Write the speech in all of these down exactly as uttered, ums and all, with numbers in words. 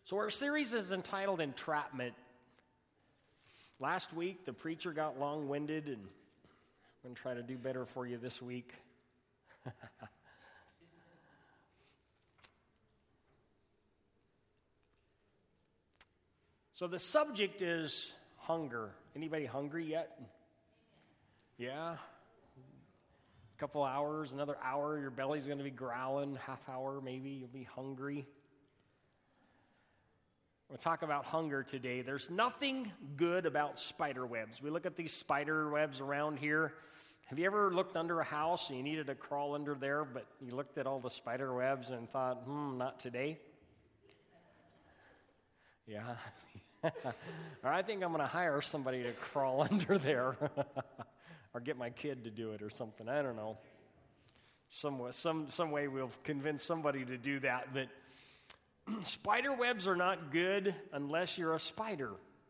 So our series is entitled Entrapment. Last week, the preacher got long-winded, and I'm going to try to do better for you this week. So the subject is hunger. Anybody hungry yet? Yeah? A couple hours, another hour, your belly's going to be growling. Half hour, maybe, you'll be hungry. We'll talk about hunger today. There's nothing good about spider webs. We look at these spider webs around here. Have you ever looked under a house and you needed to crawl under there, but you looked at all the spider webs and thought, hmm, not today? Yeah. Or I think I'm going to hire somebody to crawl under there. Or get my kid to do it or something. I don't know. Some, some, some way we'll convince somebody to do that. But spider webs are not good unless you're a spider.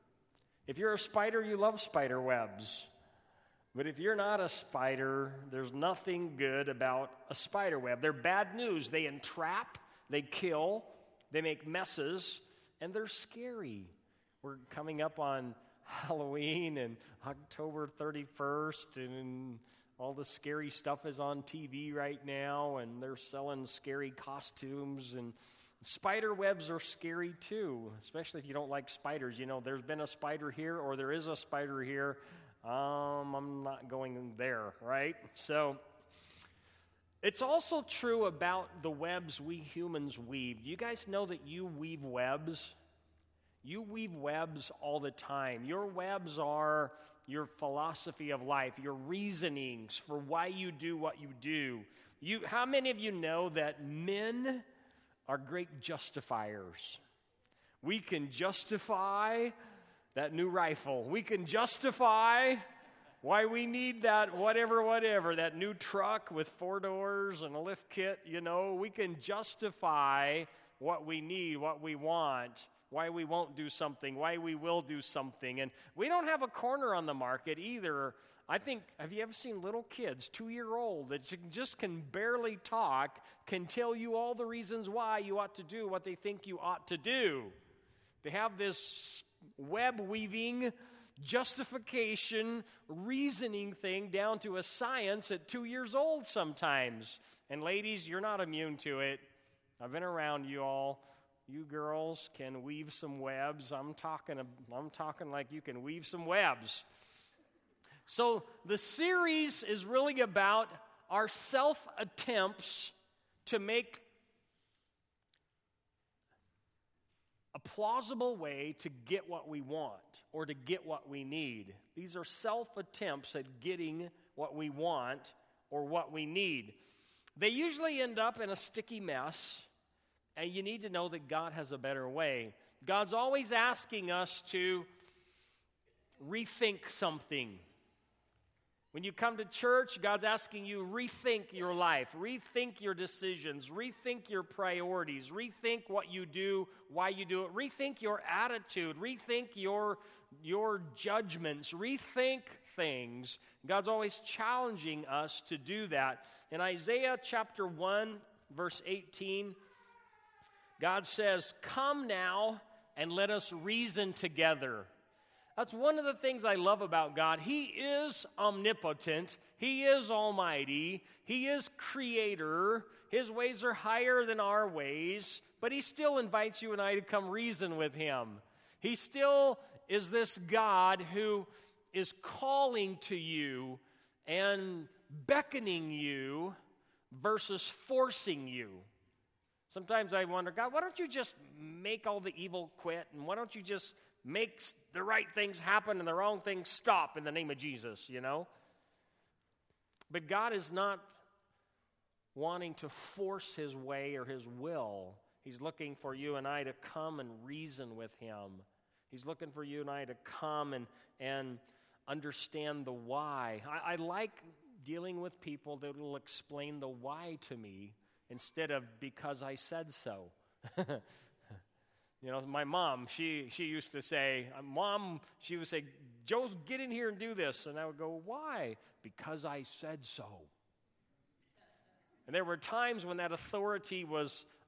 If you're a spider, you love spider webs. But if you're not a spider, there's nothing good about a spider web. They're bad news. They entrap, they kill, they make messes, and they're scary. We're coming up on Halloween and October thirty-first, and all the scary stuff is on T V right now, and they're selling scary costumes, and spider webs are scary too, especially if you don't like spiders. You know, there's been a spider here, or there is a spider here. Um, I'm not going there, right? So it's also true about the webs we humans weave. You guys know that you weave webs? You weave webs all the time. Your webs are your philosophy of life, your reasonings for why you do what you do. You, how many of you know that men are great justifiers? We can justify that new rifle. We can justify why we need that whatever, whatever, that new truck with four doors and a lift kit, you know. We can justify what we need, what we want, why we won't do something, why we will do something. And we don't have a corner on the market either. I think, have you ever seen little kids, two-year-old, that just can barely talk, can tell you all the reasons why you ought to do what they think you ought to do? They have this web-weaving, justification, reasoning thing down to a science at two years old sometimes. And ladies, you're not immune to it. I've been around you all. You girls can weave some webs. I'm talking, I'm talking like you can weave some webs. So the series is really about our self-attempts to make a plausible way to get what we want or to get what we need. These are self-attempts at getting what we want or what we need. They usually end up in a sticky mess. And you need to know that God has a better way. God's always asking us to rethink something. When you come to church, God's asking you rethink your life, rethink your decisions, rethink your priorities, rethink what you do, why you do it, rethink your attitude, rethink your, your judgments, rethink things. God's always challenging us to do that. In Isaiah chapter one, verse eighteen, God says, "Come now and let us reason together." That's one of the things I love about God. He is omnipotent. He is almighty. He is creator. His ways are higher than our ways, but he still invites you and I to come reason with him. He still is this God who is calling to you and beckoning you versus forcing you. Sometimes I wonder, God, why don't you just make all the evil quit, and why don't you just make the right things happen and the wrong things stop in the name of Jesus, you know? But God is not wanting to force his way or his will. He's looking for you and I to come and reason with him. He's looking for you and I to come and, and understand the why. I, I like dealing with people that will explain the why to me, instead of because I said so. You know, my mom, she she used to say, Mom, she would say, Joe, get in here and do this. And I would go, why? Because I said so. And there were times when that authority was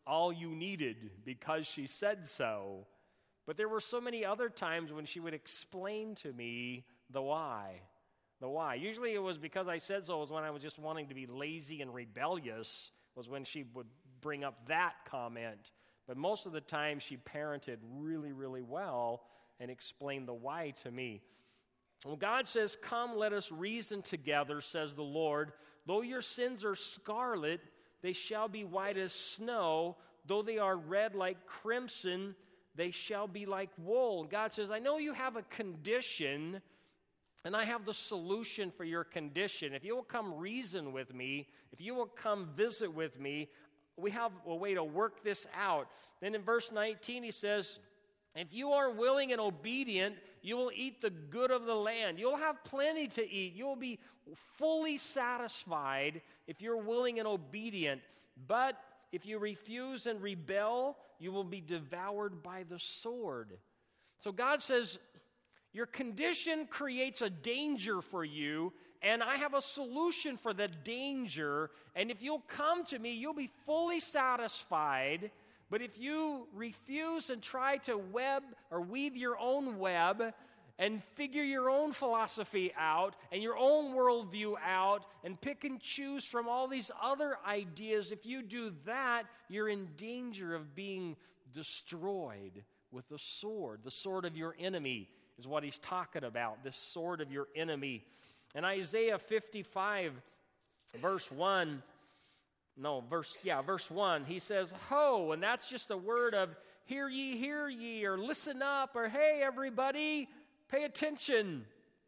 all you needed because she said so. But there were so many other times when she would explain to me the why. The why. Usually it was because I said so. It was when I was just wanting to be lazy and rebellious, was when she would bring up that comment. But most of the time she parented really, really well and explained the why to me. When God says, come, let us reason together, says the Lord. Though your sins are scarlet, they shall be white as snow. Though they are red like crimson, they shall be like wool. And God says, I know you have a condition, and I have the solution for your condition. If you will come reason with me, if you will come visit with me, we have a way to work this out. Then in verse nineteen, he says, if you are willing and obedient, you will eat the good of the land. You'll have plenty to eat. You'll be fully satisfied if you're willing and obedient. But if you refuse and rebel, you will be devoured by the sword. So God says, your condition creates a danger for you, and I have a solution for the danger. And if you'll come to me, you'll be fully satisfied. But if you refuse and try to web or weave your own web and figure your own philosophy out and your own worldview out and pick and choose from all these other ideas, if you do that, you're in danger of being destroyed with the sword. The sword of your enemy is what he's talking about, this sword of your enemy. In Isaiah fifty-five, verse one, No, verse, yeah, verse one, he says, ho, and that's just a word of hear ye, hear ye, or listen up, or hey, everybody, pay attention.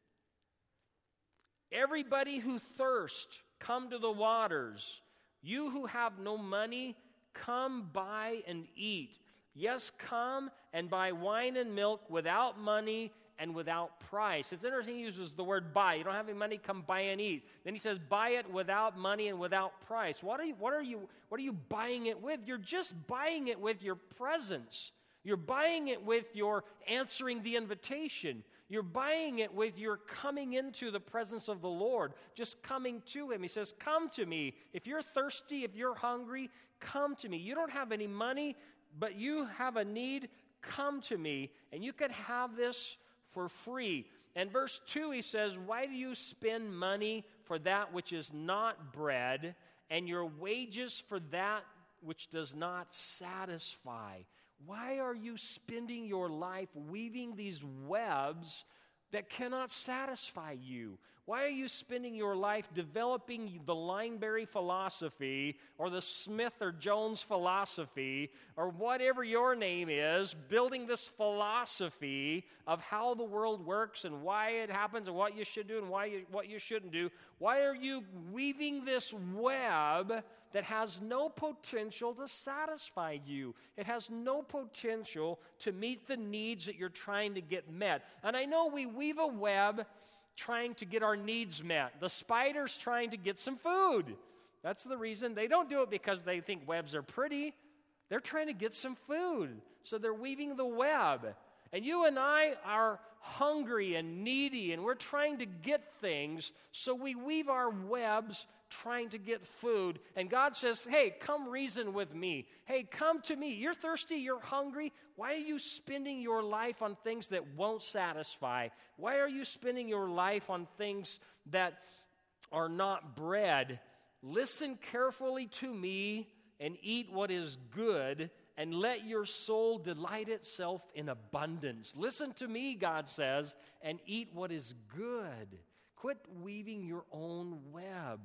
Everybody who thirst, come to the waters. You who have no money, come buy and eat. Yes, come and buy wine and milk without money and without price. It's interesting he uses the word buy. You don't have any money, come buy and eat. Then he says buy it without money and without price. What are you, what are you, what are you buying it with? You're just buying it with your presence. You're buying it with your answering the invitation. You're buying it with your coming into the presence of the Lord, just coming to him. He says, come to me. If you're thirsty, if you're hungry, come to me. You don't have any money, but you have a need, come to me. And you can have this for free. And verse two, he says, why do you spend money for that which is not bread, and your wages for that which does not satisfy? Why are you spending your life weaving these webs that cannot satisfy you? Why are you spending your life developing the Lineberry philosophy or the Smith or Jones philosophy or whatever your name is, building this philosophy of how the world works and why it happens and what you should do and why you, what you shouldn't do? Why are you weaving this web that has no potential to satisfy you? It has no potential to meet the needs that you're trying to get met. And I know we weave a web trying to get our needs met. The spider's trying to get some food. That's the reason. They don't do it because they think webs are pretty. They're trying to get some food. So they're weaving the web. And you and I are hungry and needy, and we're trying to get things, so we weave our webs trying to get food. And God says, hey, come reason with me. Hey, come to me. You're thirsty, you're hungry. Why are you spending your life on things that won't satisfy? Why are you spending your life on things that are not bread? Listen carefully to me and eat what is good, and let your soul delight itself in abundance. Listen to me, God says, and eat what is good. Quit weaving your own web.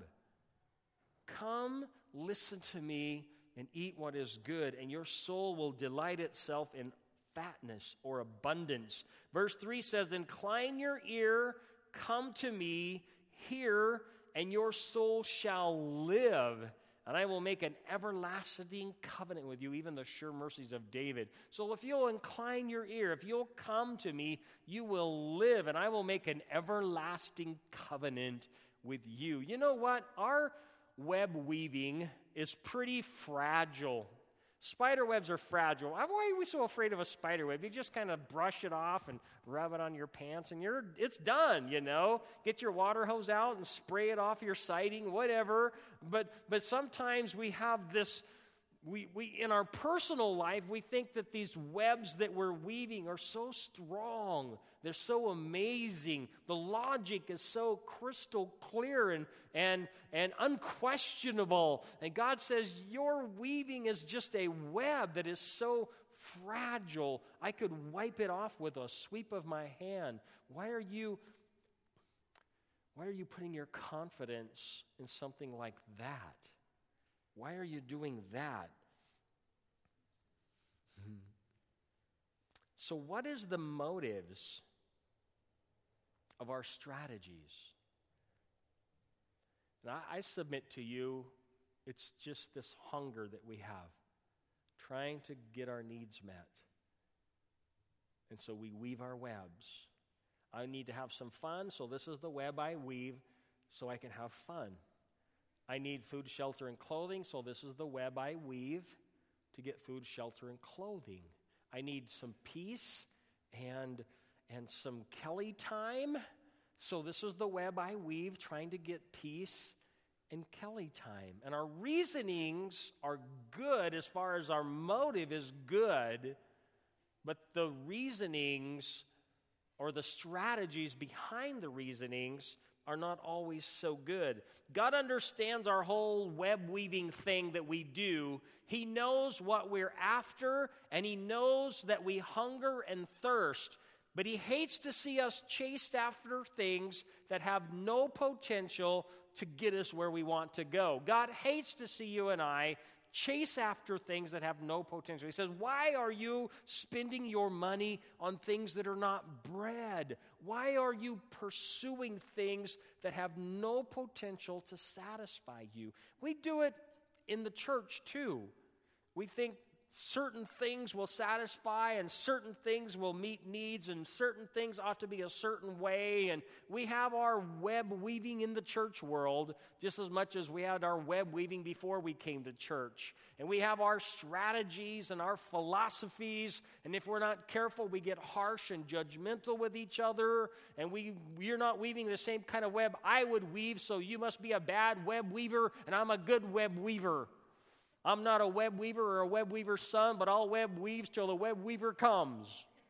Come, listen to me, and eat what is good, and your soul will delight itself in fatness or abundance. Verse three says, incline your ear, come to me, hear, and your soul shall live. And I will make an everlasting covenant with you, even the sure mercies of David. So if you'll incline your ear, if you'll come to me, you will live, and I will make an everlasting covenant with you. You know what? Our web weaving is pretty fragile. Spider webs are fragile. Why are we so afraid of a spider web? You just kind of brush it off and rub it on your pants, and you're it's done, you know. Get your water hose out and spray it off your siding, whatever. But but sometimes we have this we, we in our personal life, we think that these webs that we're weaving are so strong. They're so amazing. The logic is so crystal clear and, and, and unquestionable. And God says, your weaving is just a web that is so fragile. I could wipe it off with a sweep of my hand. Why are you, why are you putting your confidence in something like that? Why are you doing that? Hmm. So what is the motives of our strategies? And I, I submit to you, it's just this hunger that we have, trying to get our needs met. And so we weave our webs. I need to have some fun, so this is the web I weave so I can have fun. I need food, shelter, and clothing, so this is the web I weave to get food, shelter, and clothing. I need some peace and, and some Kelly time, so this is the web I weave trying to get peace and Kelly time. And our reasonings are good as far as our motive is good, but the reasonings or the strategies behind the reasonings are not always so good. God understands our whole web weaving thing that we do. He knows what we're after, and He knows that we hunger and thirst. But He hates to see us chased after things that have no potential to get us where we want to go. God hates to see you and I chase after things that have no potential. He says, why are you spending your money on things that are not bread? Why are you pursuing things that have no potential to satisfy you? We do it in the church too. We think certain things will satisfy and certain things will meet needs and certain things ought to be a certain way. And we have our web weaving in the church world just as much as we had our web weaving before we came to church. And we have our strategies and our philosophies. And if we're not careful, we get harsh and judgmental with each other. And we, we're not weaving the same kind of web I would weave, so you must be a bad web weaver and I'm a good web weaver. I'm not a web weaver or a web weaver's son, but I'll web weave till the web weaver comes.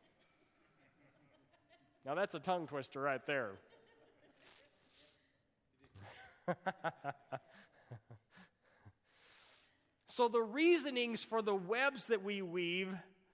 Now that's a tongue twister right there. So the reasonings for the webs that we weave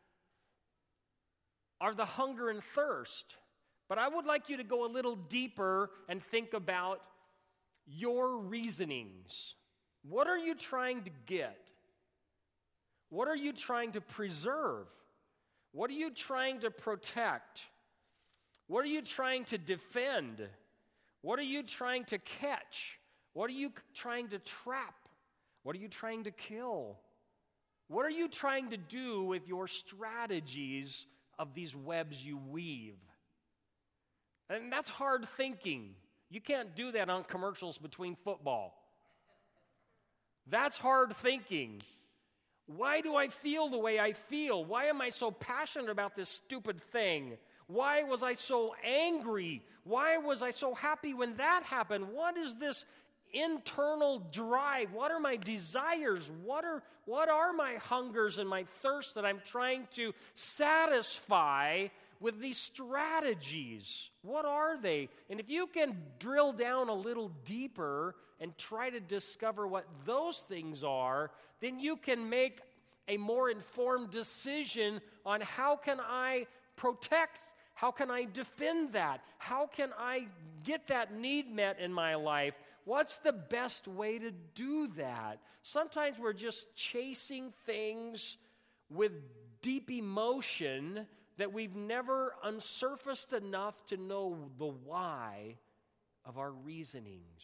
are the hunger and thirst. But I would like you to go a little deeper and think about your reasonings. What are you trying to get? What are you trying to preserve? What are you trying to protect? What are you trying to defend? What are you trying to catch? What are you trying to trap? What are you trying to kill? What are you trying to do with your strategies of these webs you weave? And that's hard thinking. You can't do that on commercials between football. That's hard thinking. Why do I feel the way I feel? Why am I so passionate about this stupid thing? Why was I so angry? Why was I so happy when that happened? What is this internal drive? What are my desires? What are, what are my hungers and my thirsts that I'm trying to satisfy with these strategies? What are they? And if you can drill down a little deeper and try to discover what those things are, then you can make a more informed decision on how can I protect, how can I defend that, how can I get that need met in my life. What's the best way to do that? Sometimes we're just chasing things with deep emotion that we've never unsurfaced enough to know the why of our reasonings.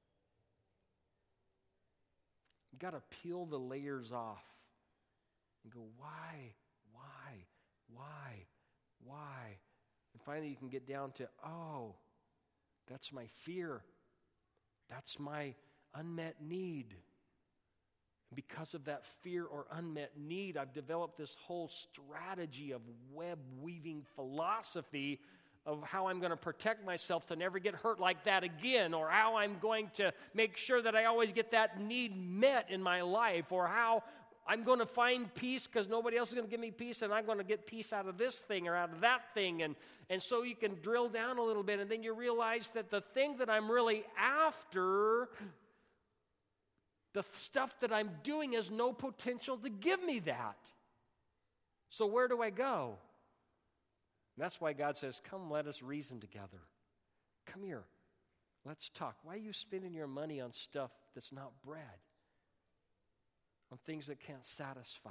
You've got to peel the layers off and go, why, why, why, why? And finally you can get down to, oh, that's my fear. That's my unmet need. And because of that fear or unmet need, I've developed this whole strategy of web weaving philosophy of how I'm going to protect myself to never get hurt like that again, or how I'm going to make sure that I always get that need met in my life, or how I'm going to find peace because nobody else is going to give me peace, and I'm going to get peace out of this thing or out of that thing. And, and so you can drill down a little bit, and then you realize that the thing that I'm really after, the stuff that I'm doing has no potential to give me that. So where do I go? And that's why God says, come, let us reason together. Come here. Let's talk. Why are you spending your money on stuff that's not bread? On things that can't satisfy.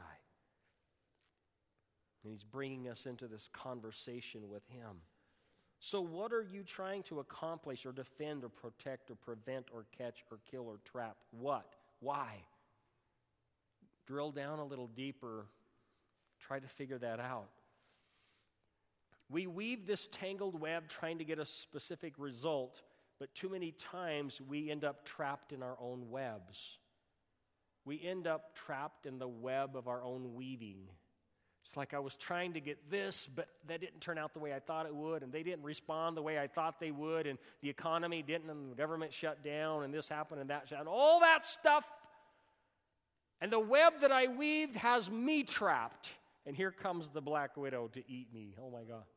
And he's bringing us into this conversation with him. So what are you trying to accomplish or defend or protect or prevent or catch or kill or trap? What? Why? Drill down a little deeper. Try to figure that out. We weave this tangled web trying to get a specific result, but too many times we end up trapped in our own webs. We end up trapped in the web of our own weaving. It's like I was trying to get this, but that didn't turn out the way I thought it would, and they didn't respond the way I thought they would, and the economy didn't, and the government shut down, and this happened, and that happened, all that stuff. And the web that I weaved has me trapped, and here comes the black widow to eat me. Oh my God.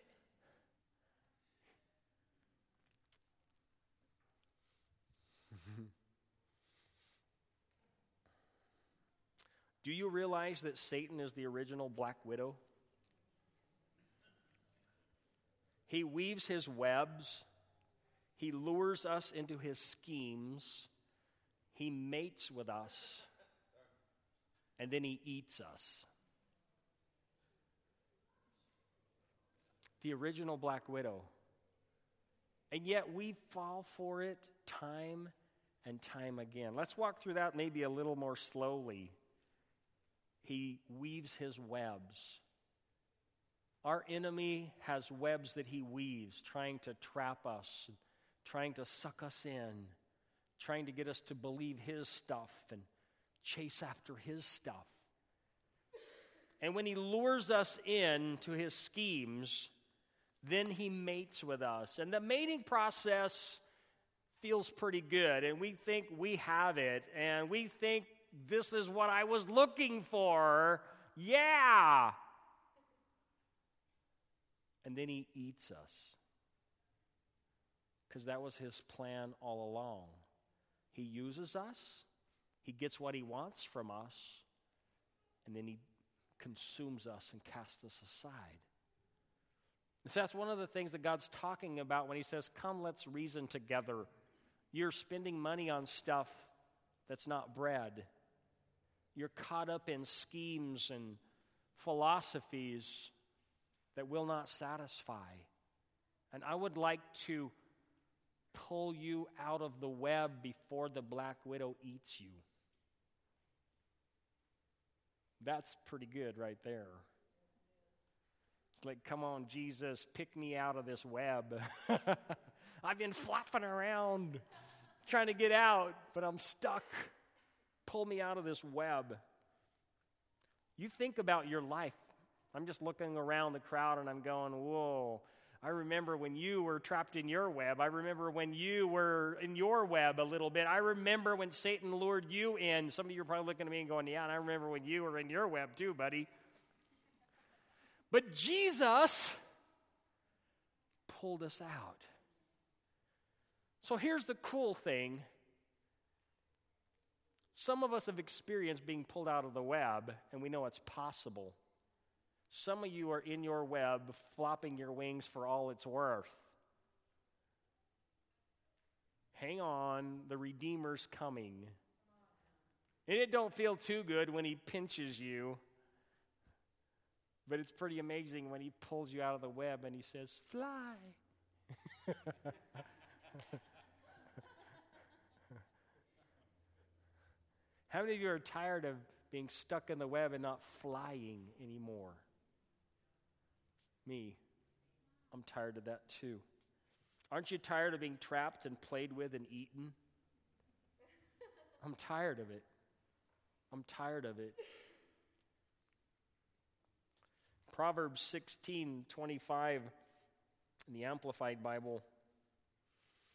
Do you realize that Satan is the original black widow? He weaves his webs. He lures us into his schemes. He mates with us. And then he eats us. The original black widow. And yet we fall for it time and time again. Let's walk through that maybe a little more slowly. He weaves his webs. Our enemy has webs that he weaves, trying to trap us, trying to suck us in, trying to get us to believe his stuff and chase after his stuff. And when he lures us in to his schemes, then he mates with us. And the mating process feels pretty good, and we think we have it, and we think this is what I was looking for. Yeah. And then he eats us. Because that was his plan all along. He uses us. He gets what he wants from us. And then he consumes us and casts us aside. And so that's one of the things that God's talking about when he says, come, let's reason together. You're spending money on stuff that's not bread. You're caught up in schemes and philosophies that will not satisfy. And I would like to pull you out of the web before the black widow eats you. That's pretty good right there. It's like, come on, Jesus, pick me out of this web. I've been flopping around trying to get out, but I'm stuck. Pull me out of this web. You think about your life. I'm just looking around the crowd and I'm going, whoa. I remember when you were trapped in your web. I remember when you were in your web a little bit. I remember when Satan lured you in. Some of you are probably looking at me and going, yeah, and I remember when you were in your web too, buddy. But Jesus pulled us out. So here's the cool thing. Some of us have experienced being pulled out of the web, and we know it's possible. Some of you are in your web, flopping your wings for all it's worth. Hang on, the Redeemer's coming. And it don't feel too good when he pinches you, but it's pretty amazing when he pulls you out of the web and he says, fly. How many of you are tired of being stuck in the web and not flying anymore? Me. I'm tired of that too. Aren't you tired of being trapped and played with and eaten? I'm tired of it. I'm tired of it. Proverbs sixteen twenty-five in the Amplified Bible.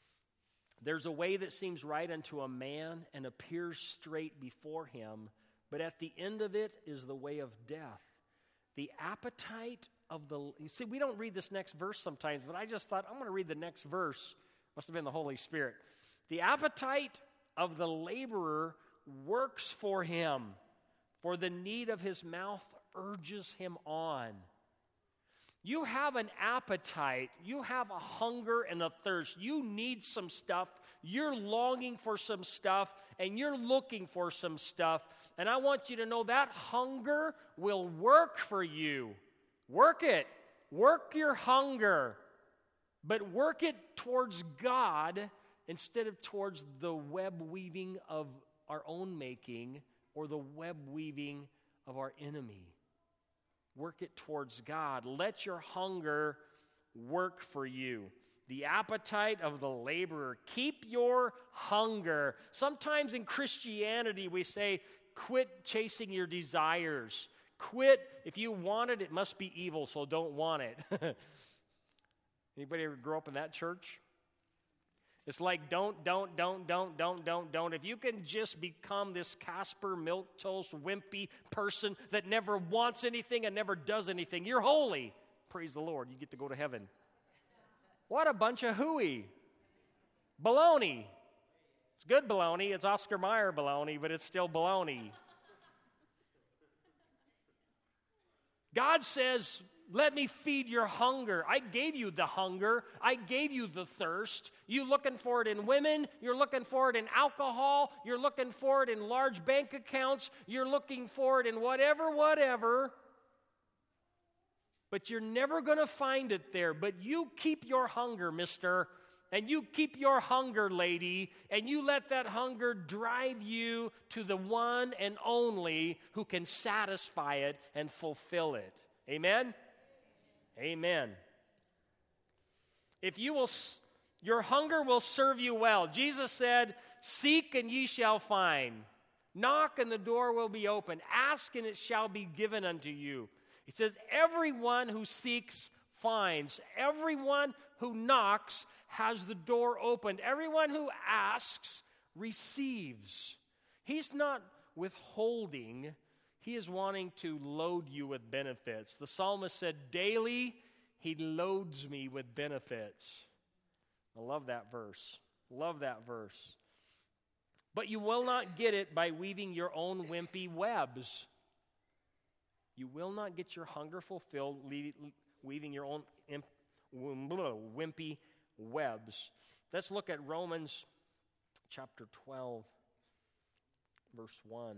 There's a way that seems right unto a man and appears straight before him, but at the end of it is the way of death. The appetite of the, you see, we don't read this next verse sometimes, but I just thought, I'm going to read the next verse. Must have been the Holy Spirit. The appetite of the laborer works for him, for the need of his mouth urges him on. You have an appetite, you have a hunger and a thirst. You need some stuff, you're longing for some stuff, and you're looking for some stuff. And I want you to know that hunger will work for you. Work it. Work your hunger. But work it towards God instead of towards the web weaving of our own making or the web weaving of our enemy. Work it towards God. Let your hunger work for you. The appetite of the laborer. Keep your hunger. Sometimes in Christianity we say, quit chasing your desires. Quit. If you want it, it must be evil, so don't want it. Anybody ever grow up in that church? It's like don't, don't, don't, don't, don't, don't, don't. If you can just become this Casper, milquetoast, wimpy person that never wants anything and never does anything, you're holy. Praise the Lord. You get to go to heaven. What a bunch of hooey. Baloney. It's good baloney. It's Oscar Mayer baloney, but it's still baloney. God says, let me feed your hunger. I gave you the hunger. I gave you the thirst. You looking for it in women. You're looking for it in alcohol. You're looking for it in large bank accounts. You're looking for it in whatever, whatever. But you're never going to find it there. But you keep your hunger, mister. And you keep your hunger, lady. And you let that hunger drive you to the one and only who can satisfy it and fulfill it. Amen? Amen. If you will, your hunger will serve you well. Jesus said, seek and ye shall find. Knock and the door will be open. Ask and it shall be given unto you. He says, everyone who seeks finds. Everyone who knocks has the door opened. Everyone who asks receives. He's not withholding. He is wanting to load you with benefits. The psalmist said, daily he loads me with benefits. I love that verse. Love that verse. But you will not get it by weaving your own wimpy webs. You will not get your hunger fulfilled weaving your own imp, wimpy webs. Let's look at Romans chapter twelve, verse one.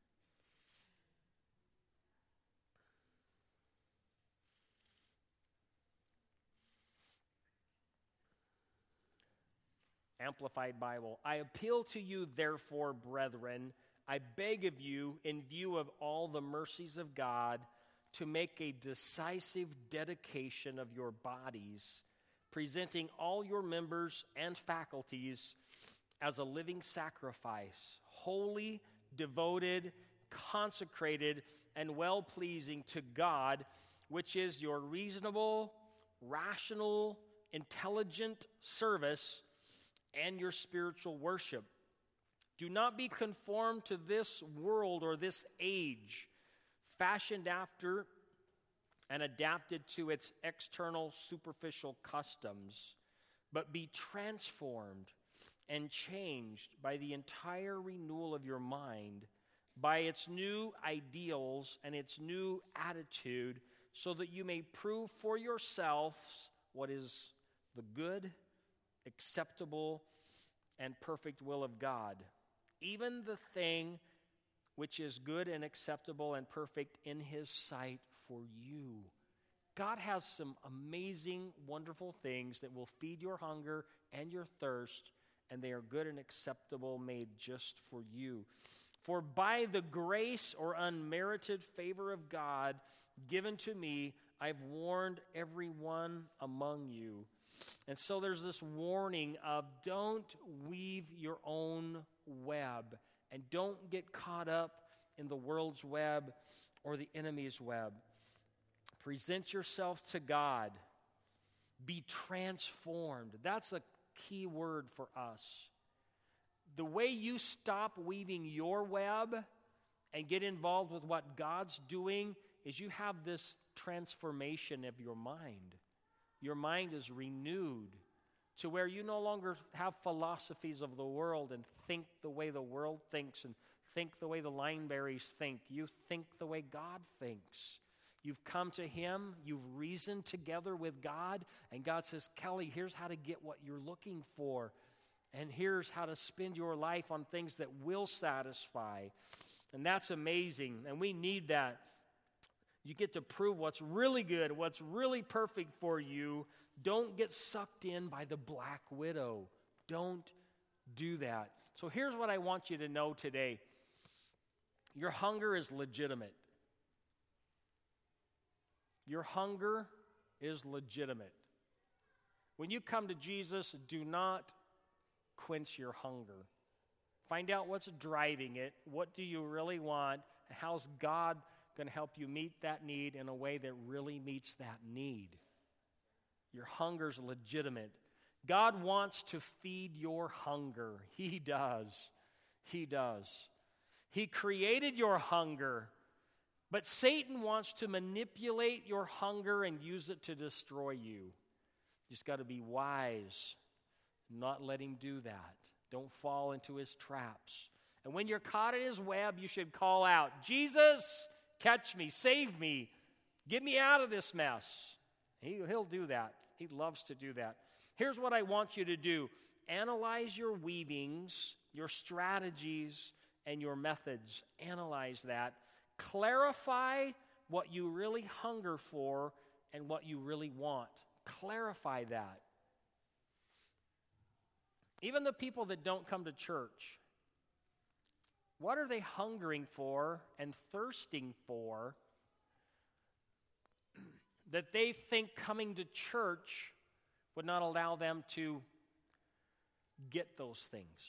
Amplified Bible. I appeal to you, therefore, brethren, I beg of you, in view of all the mercies of God, to make a decisive dedication of your bodies, presenting all your members and faculties as a living sacrifice, holy, devoted, consecrated, and well-pleasing to God, which is your reasonable, rational, intelligent service and your spiritual worship. Do not be conformed to this world or this age, fashioned after and adapted to its external superficial customs, but be transformed and changed by the entire renewal of your mind, by its new ideals and its new attitude, so that you may prove for yourselves what is the good, acceptable, and perfect will of God. Even the thing which is good and acceptable and perfect in His sight for you. God has some amazing, wonderful things that will feed your hunger and your thirst, and they are good and acceptable, made just for you. For by the grace or unmerited favor of God given to me, I've warned everyone among you. And so there's this warning of don't weave your own web, and don't get caught up in the world's web or the enemy's web. Present yourself to God. Be transformed. That's a key word for us. The way you stop weaving your web and get involved with what God's doing is you have this transformation of your mind. Your mind is renewed to where you no longer have philosophies of the world and think the way the world thinks and think the way the lineberries think. You think the way God thinks. You've come to Him, you've reasoned together with God, and God says, Kelly, here's how to get what you're looking for, and here's how to spend your life on things that will satisfy. And that's amazing, and we need that. You get to prove what's really good, what's really perfect for you. Don't get sucked in by the black widow. Don't do that. So here's what I want you to know today. Your hunger is legitimate. Your hunger is legitimate. When you come to Jesus, do not quench your hunger. Find out what's driving it. What do you really want? And how's God going to help you meet that need in a way that really meets that need? Your hunger's legitimate. God wants to feed your hunger. He does. He does. He created your hunger. But Satan wants to manipulate your hunger and use it to destroy you. You just got to be wise, not let him do that. Don't fall into his traps. And when you're caught in his web, you should call out, Jesus, catch me, save me, get me out of this mess. He, he'll do that. He loves to do that. Here's what I want you to do. Analyze your weavings, your strategies, and your methods. Analyze that. Clarify what you really hunger for and what you really want. Clarify that. Even the people that don't come to church, what are they hungering for and thirsting for that they think coming to church would not allow them to get those things?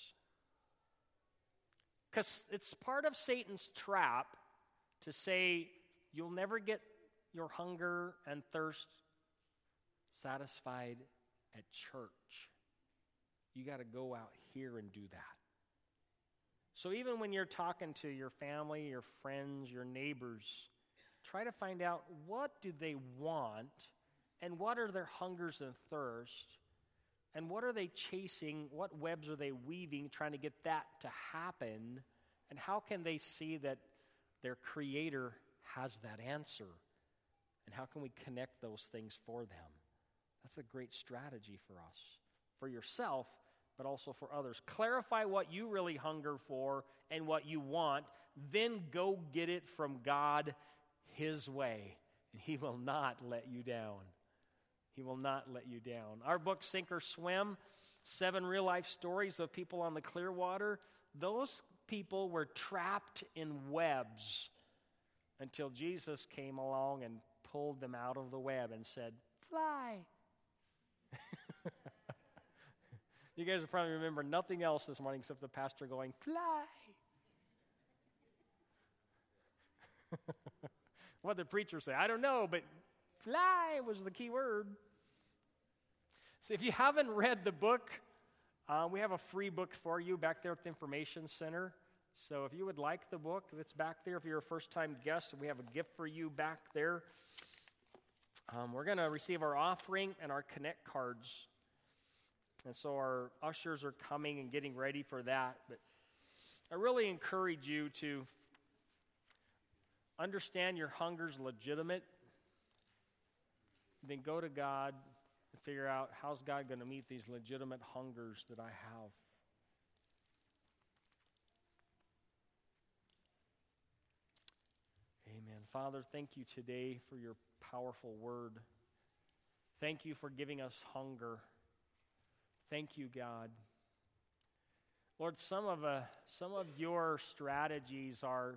Because it's part of Satan's trap to say you'll never get your hunger and thirst satisfied at church. You got to go out here and do that. So even when you're talking to your family, your friends, your neighbors, try to find out what do they want and what are their hungers and thirst and what are they chasing, what webs are they weaving trying to get that to happen, and how can they see that their Creator has that answer, and how can we connect those things for them? That's a great strategy for us, for yourself, but also for others. Clarify what you really hunger for and what you want, then go get it from God His way, and He will not let you down. He will not let you down. Our book, Sink or Swim, seven real-life stories of people on the Clearwater, those people were trapped in webs until Jesus came along and pulled them out of the web and said, fly. You guys will probably remember nothing else this morning except the pastor going, fly. What did the preacher say? I don't know, but fly was the key word. So if you haven't read the book, uh, we have a free book for you back there at the Information Center. So if you would like the book, it's back there. If you're a first-time guest, we have a gift for you back there. Um, we're going to receive our offering and our Connect cards. And so our ushers are coming and getting ready for that. But I really encourage you to understand your hunger's legitimate. Then go to God and figure out how's God going to meet these legitimate hungers that I have. Amen. Father, thank you today for your powerful word. Thank you for giving us hunger. Thank you, God. Lord, some of uh, some of your strategies are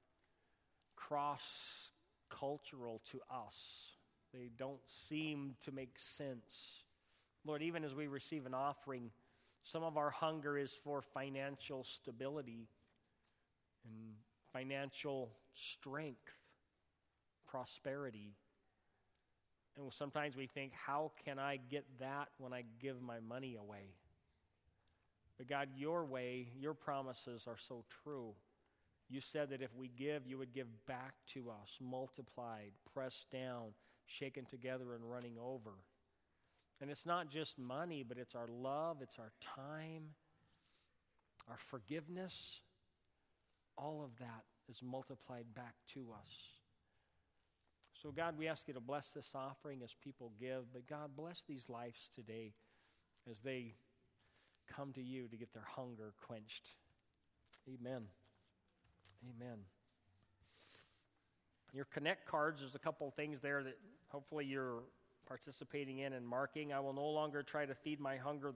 cross-cultural to us. They don't seem to make sense. Lord, even as we receive an offering, some of our hunger is for financial stability and financial strength, prosperity. And sometimes we think, how can I get that when I give my money away? But God, your way, your promises are so true. You said that if we give, you would give back to us, multiplied, pressed down, shaken together, and running over. And it's not just money, but it's our love, it's our time, our forgiveness. All of that is multiplied back to us. So God, we ask you to bless this offering as people give, but God, bless these lives today as they come to you to get their hunger quenched. Amen. Amen. Your Connect cards, there's a couple of things there that hopefully you're participating in and marking. I will no longer try to feed my hunger